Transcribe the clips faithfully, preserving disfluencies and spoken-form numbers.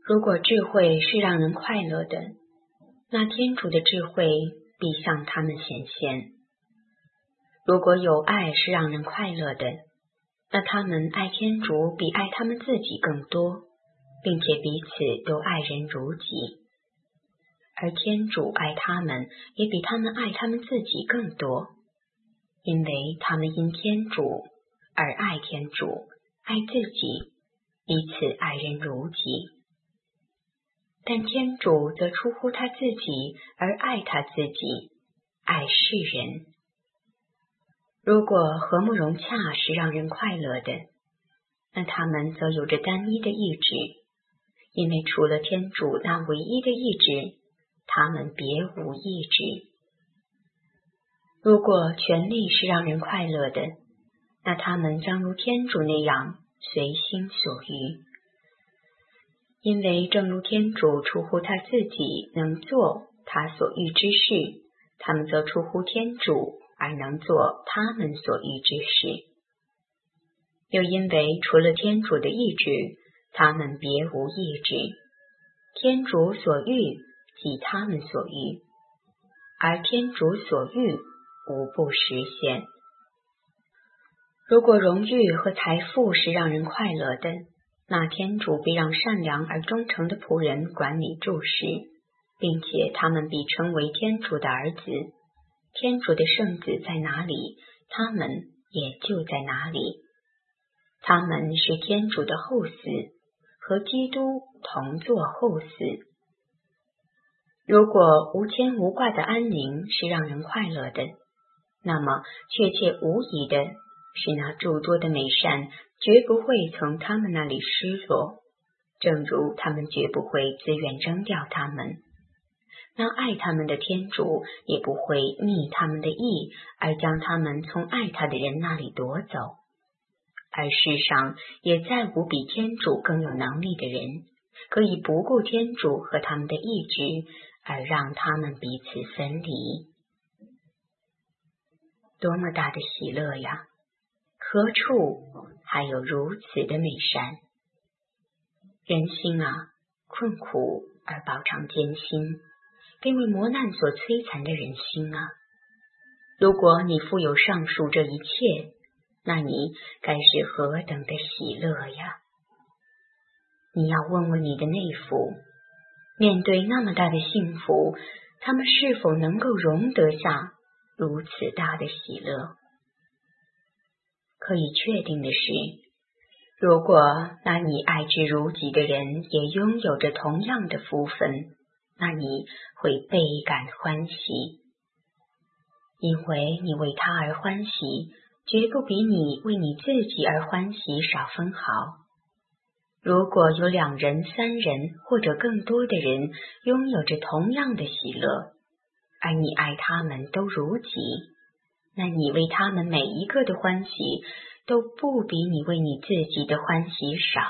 如果智慧是让人快乐的，那天主的智慧必向他们显现。如果有爱是让人快乐的，那他们爱天主比爱他们自己更多，并且彼此都爱人如己。而天主爱他们也比他们爱他们自己更多，因为他们因天主而爱天主，爱自己，彼此爱人如己。但天主则出乎他自己而爱他自己，爱世人。如果和睦融洽是让人快乐的，那他们则有着单一的意志，因为除了天主那唯一的意志，他们别无意志。如果权力是让人快乐的，那他们将如天主那样随心所欲。因为正如天主出乎他自己能做他所欲之事，他们则出乎天主而能做他们所欲之事。又因为除了天主的意志，他们别无意志。天主所欲即他们所欲，而天主所欲无不实现。如果荣誉和财富是让人快乐的，那天主必让善良而忠诚的仆人管理诸事，并且他们必称为天主的儿子。天主的圣子在哪里，他们也就在哪里。他们是天主的后嗣，和基督同作后嗣。如果无牵无挂的安宁是让人快乐的，那么确切无疑的是那诸多的美善绝不会从他们那里失落，正如他们绝不会自愿扔掉他们。那爱他们的天主也不会逆他们的意而将他们从爱他的人那里夺走。而世上也再无比天主更有能力的人，可以不顾天主和他们的意志而让他们彼此分离。多么大的喜乐呀！何处还有如此的美善？人心啊，困苦而饱尝艰辛，并为磨难所摧残的人心啊！如果你负有上述这一切，那你该是何等的喜乐呀！你要问问你的内府，面对那么大的幸福，他们是否能够容得下如此大的喜乐？可以确定的是，如果那你爱之如己的人也拥有着同样的福分，那你会倍感欢喜，因为你为他而欢喜，绝不比你为你自己而欢喜少分毫。如果有两人、三人或者更多的人拥有着同样的喜乐，而你爱他们都如己，那你为他们每一个的欢喜都不比你为你自己的欢喜少。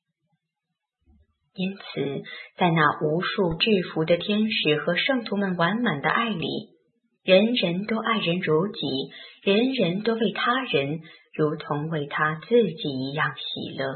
因此，在那无数制服的天使和圣徒们完满的爱里，人人都爱人如己，人人都为他人如同为他自己一样喜乐。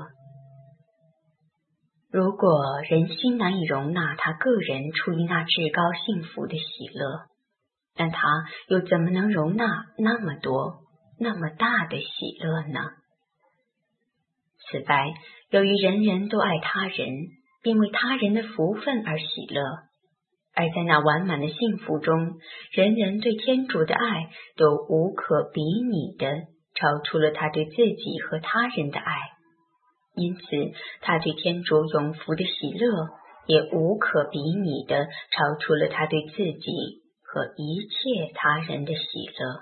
如果人心难以容纳他个人出于那至高幸福的喜乐，但他又怎么能容纳那么多、那么大的喜乐呢？此外，由于人人都爱他人，并为他人的福分而喜乐，而在那完满的幸福中，人人对天主的爱都无可比拟的超出了他对自己和他人的爱，因此他对天主永福的喜乐也无可比拟的超出了他对自己和一切他人的喜乐。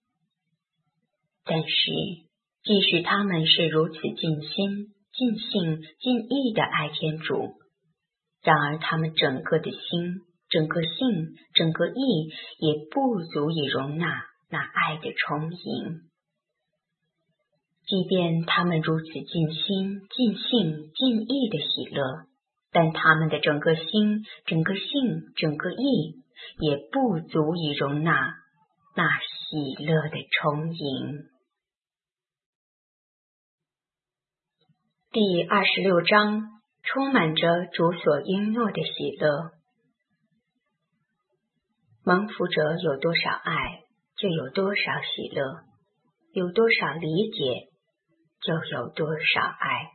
但是即使他们是如此尽心、尽性、尽意的爱天主，然而他们整个的心、整个性、整个意也不足以容纳那爱的充盈。即便他们如此尽心、尽性、尽意的喜乐，但他们的整个心、整个性、整个意也不足以容纳那喜乐的充盈。第二十六章， 充满着主所应诺的喜乐。蒙福者有多少爱，就有多少喜乐；有多少理解，就有多少爱。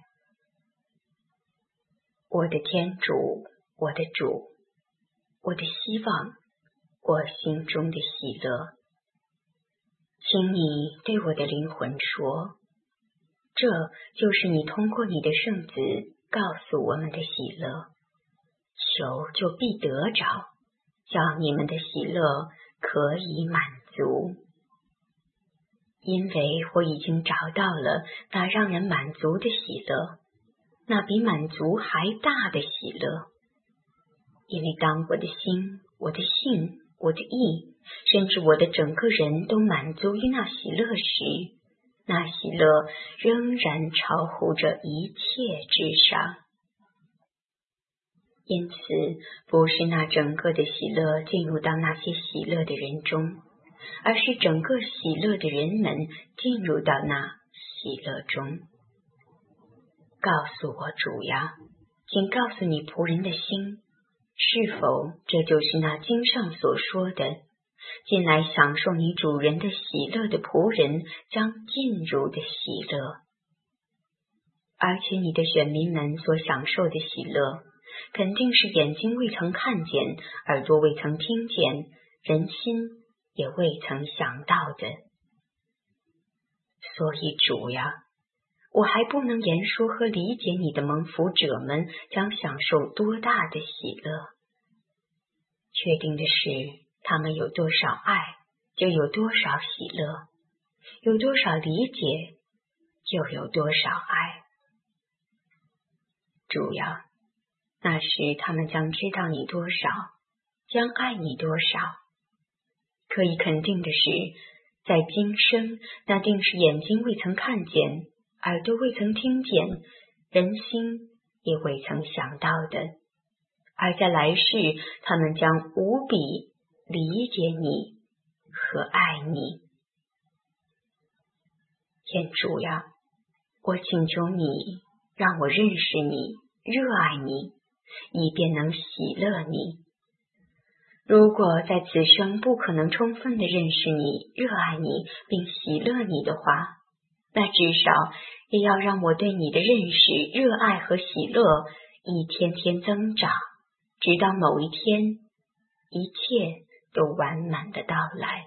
我的天主，我的主，我的希望，我心中的喜乐，请你对我的灵魂说，这就是你通过你的圣子告诉我们的喜乐，求就必得着，叫你们的喜乐可以满足。因为我已经找到了那让人满足的喜乐，那比满足还大的喜乐。因为当我的心、我的性、我的意，甚至我的整个人都满足于那喜乐时，那喜乐仍然超乎着一切之上。因此，不是那整个的喜乐进入到那些喜乐的人中，而是整个喜乐的人们进入到那喜乐中。告诉我，主呀，请告诉你仆人的心，是否这就是那经上所说的，进来享受你主人的喜乐的仆人将进入的喜乐？而且你的选民们所享受的喜乐，肯定是眼睛未曾看见，耳朵未曾听见，人心也未曾想到的。所以主呀，我还不能言说和理解你的蒙福者们将享受多大的喜乐。确定的是，他们有多少爱，就有多少喜乐；有多少理解，就有多少爱。主呀，那时他们将知道你多少，将爱你多少。可以肯定的是，在今生，那定是眼睛未曾看见，耳朵未曾听见，人心也未曾想到的。而在来世，他们将无比理解你和爱你。天主呀，我请求你，让我认识你，热爱你，以便能喜乐你。如果在此生不可能充分地认识你、热爱你并喜乐你的话，那至少也要让我对你的认识、热爱和喜乐一天天增长，直到某一天，一切都完满的到来。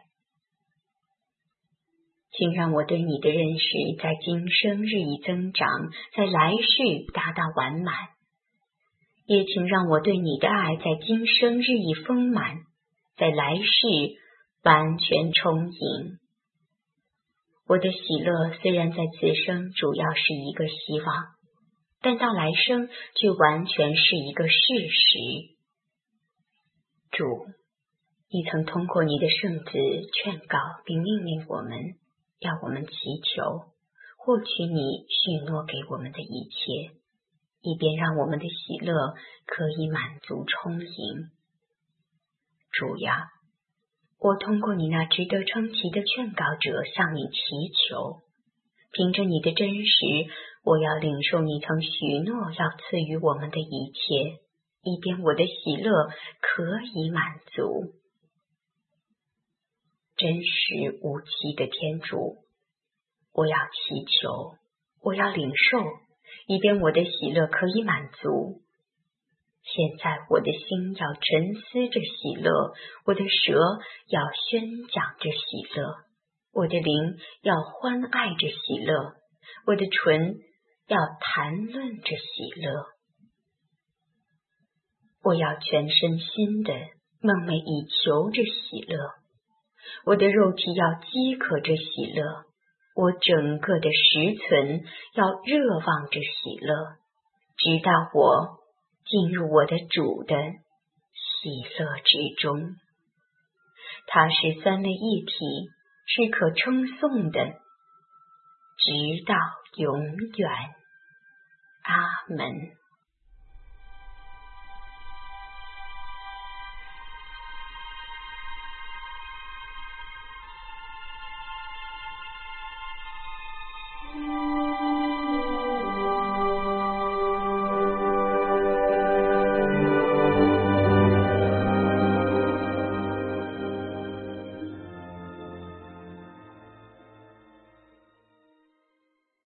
请让我对你的认识在今生日益增长，在来世达到完满。也请让我对你的爱在今生日益丰满，在来世完全充盈。我的喜乐虽然在此生主要是一个希望，但到来生却完全是一个事实。主，你曾通过你的圣子劝告并命令我们，要我们祈求，获取你许诺给我们的一切，以便让我们的喜乐可以满足充盈。主呀，我通过你那值得称奇的劝告者向你祈求，凭着你的真实，我要领受你曾许诺要赐予我们的一切，以便我的喜乐可以满足。真实无欺的天主，我要祈求，我要领受，以便我的喜乐可以满足。现在我的心要沉思着喜乐，我的舌要宣讲着喜乐，我的灵要欢爱着喜乐，我的唇要谈论着喜乐。我要全身心的梦寐以求着喜乐，我的肉体要饥渴着喜乐，我整个的实存要热望着喜乐，直到我进入我的主的喜乐之中。它是三位一体，是可称颂的，直到永远。阿门。